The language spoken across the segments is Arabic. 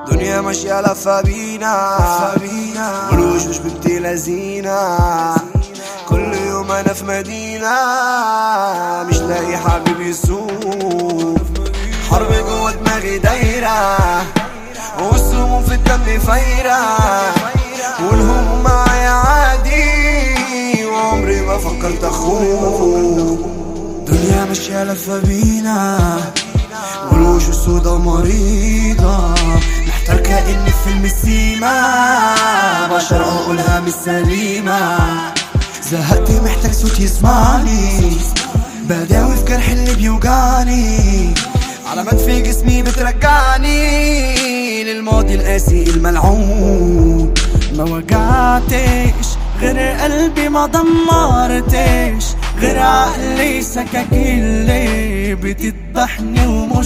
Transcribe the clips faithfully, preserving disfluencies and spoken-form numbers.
دنيا ماشية لفة بينا والوشوش بنت لذينة. كل يوم انا في مدينة مش لاقي حبيب يسوق. حرب جوه دماغي دايرة والسموم في الدم فايرة، والهموم معايا عادي وعمري ما فكرت اخوك. دنيا ماشية لفة بينا والوشوش سودا مريضة، محتار كأني في فيلم السيما، بشر عقولها مش سليمة. زهقت محتاج صوت يسمعني، بداوي في جرح اللي بيوجعني، علامات في جسمي بترجعني للماضي القاسي الملعون. ما وجعتش غير قلبي، ما دمرتش غير عقلي، سكاكين اللي بتذبحني ومش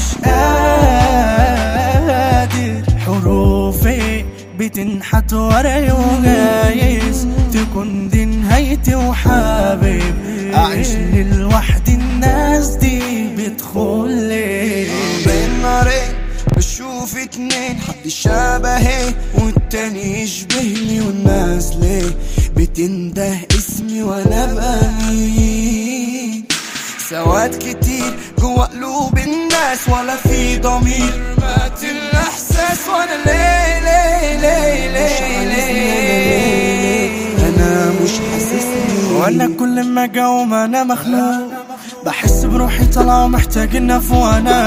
قادر. حروفي بتنحت ورقي وجايز تكون دي نهايتي، وحابب أعيش للوحدي. الناس دي بتدخلي بين نارين بشوف اتنين، حد شبهي والتاني يشبهني، والناس ليه بتنده اسمي وانا بمين؟ سواد كتير جوا قلوب الناس ولا في ضمير، مات الاحساس وانا ليه ليه ليه ليه ليه انا مش حاسسني. وانا كل ما اجاوم انا مخنوق، بحس بروحي طالعة ومحتاج النف، وانا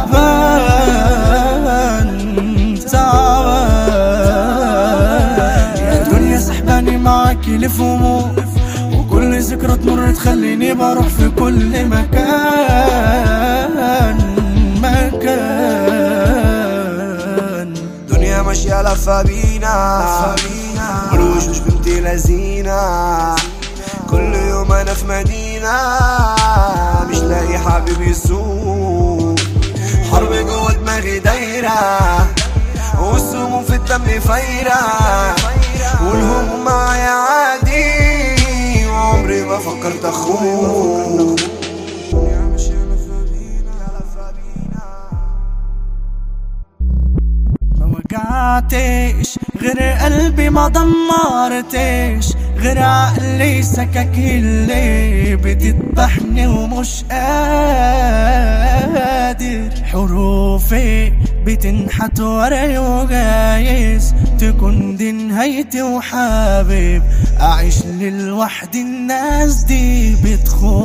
تعبان تعبان. يا دنيا سحباني معاكي لفموق، وكل ذكرى تمر تخليني بروح في كل مكان مكان. دنيا ماشية لفة بينا والوشوش بنت لذينة. كل يوم انا في مدينة مش لاقي حبيب يسوق. حرب جوه دماغي دايرة والسموم في الدم فايرة، والهموم معايا عادي وعمري ما فكرت اخوك. ما وجعتش غير قلبي، ما دمرتش غير عقلي، سكاكين اللي بتذبحني ومش قادر. حروفي بتنحت ورقي وجايز تكون دي نهايتي، وحابب أعيش للوحدي. الناس دي بتخون